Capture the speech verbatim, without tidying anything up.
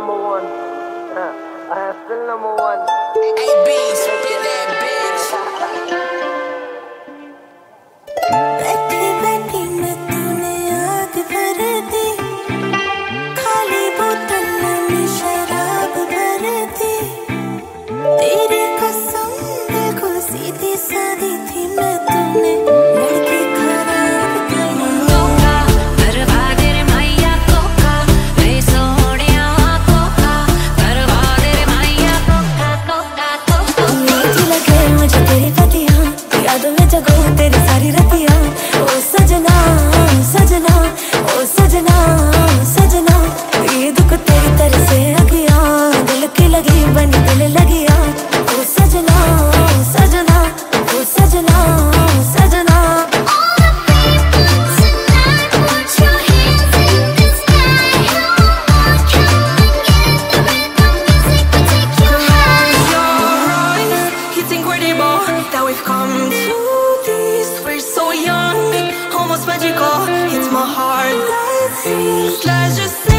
number one. Uh, I am still number one. Hey, B, spit that bitch. बैठी बैठी मैं तूने आग भर दी, खाली बोतल में शराब भर दी। तेरी कसम बिल्कुल सीधी सादी थी मैं, तूने लड़की खराब करी। कोका करवा दे रे मैया कोका, रे सोनिया कोका करवा दे रे मैया कोका कोका कोका। मीठी लगे मुझे तेरी पतियाँ, यादों में जगो तेरी सारी रतियाँ। ओ सजना सजना ओ सजना सजना, ये दुख तेरी तरह से अगिया, दिल की लगी बनी दिल लगिया। ओ सजना सजना ओ सजना सजना। It's incredible that we've come to this. We're so young, almost magical. It's my heart. Let's just